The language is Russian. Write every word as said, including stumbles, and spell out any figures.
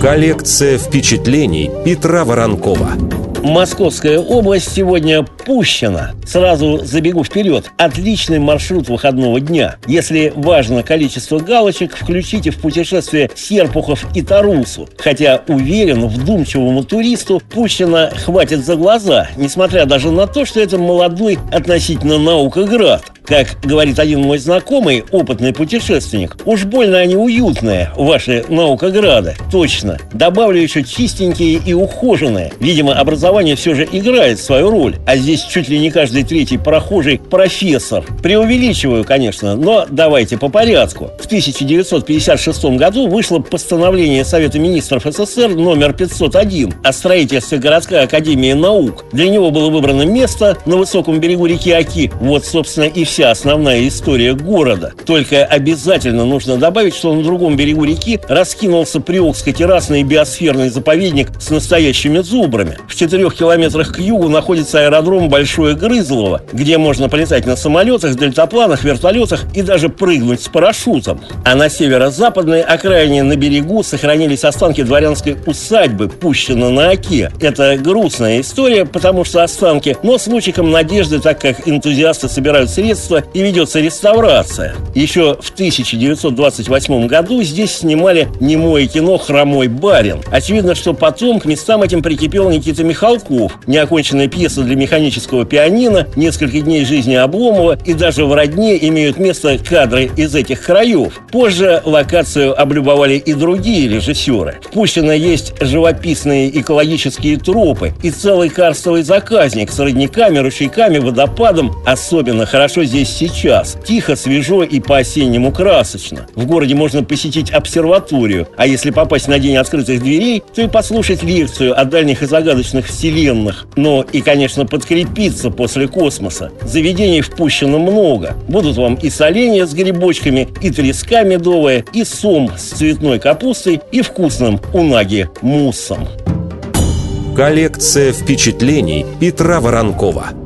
Коллекция впечатлений Петра Воронкова. Московская область сегодня Пущино. Сразу забегу вперед. Отличный маршрут выходного дня. Если важно количество галочек, включите в путешествие Серпухов и Тарусу. Хотя, уверен, вдумчивому туристу Пущино хватит за глаза, несмотря даже на то, что это молодой относительно Наукоград. Как говорит один мой знакомый, опытный путешественник, уж больно они уютные, ваши Наукограды. Точно. Добавлю еще чистенькие и ухоженные. Видимо, образование все же играет свою роль. А здесь чуть ли не каждый третий прохожий профессор. Преувеличиваю, конечно, но давайте по порядку. В тысяча девятьсот пятьдесят шестом году вышло постановление Совета министров СССР номер пятьсот один о строительстве городской академии наук. Для него было выбрано место на высоком берегу реки Оки. Вот, собственно, и вся основная история города. Только обязательно нужно добавить, что на другом берегу реки раскинулся Приокско-террасный биосферный заповедник с настоящими зубрами. В четырех километрах к югу находится аэродром Большое Грызлово, где можно полетать на самолетах, дельтапланах, вертолетах и даже прыгнуть с парашютом. А на северо-западной окраине на берегу сохранились останки дворянской усадьбы Пущино на Оке. Это грустная история, потому что останки, но с лучиком надежды, так как энтузиасты собирают средства и ведется реставрация. Еще в тысяча девятьсот двадцать восьмом году здесь снимали немое кино «Хромой барин». Очевидно, что потом к местам этим прикипел Никита Михалков. Неоконченная пьеса для механического пианино, несколько дней жизни Обломова, и даже в Родне имеют место кадры из этих краев. Позже локацию облюбовали и другие режиссеры. В Пущино есть живописные экологические тропы и целый карстовый заказник с родниками, ручейками, водопадом. Особенно хорошо здесь сейчас. Тихо, свежо и по-осеннему красочно. В городе можно посетить обсерваторию, а если попасть на день открытых дверей, то и послушать лекцию о дальних и загадочных вселенных. Но и, конечно, подкрепиться после космоса. Заведений в Пущино много. Будут вам и соленья с грибочками, и треска медовая, и сом с цветной капустой, и вкусным унаги муссом. Коллекция впечатлений Петра Воронкова.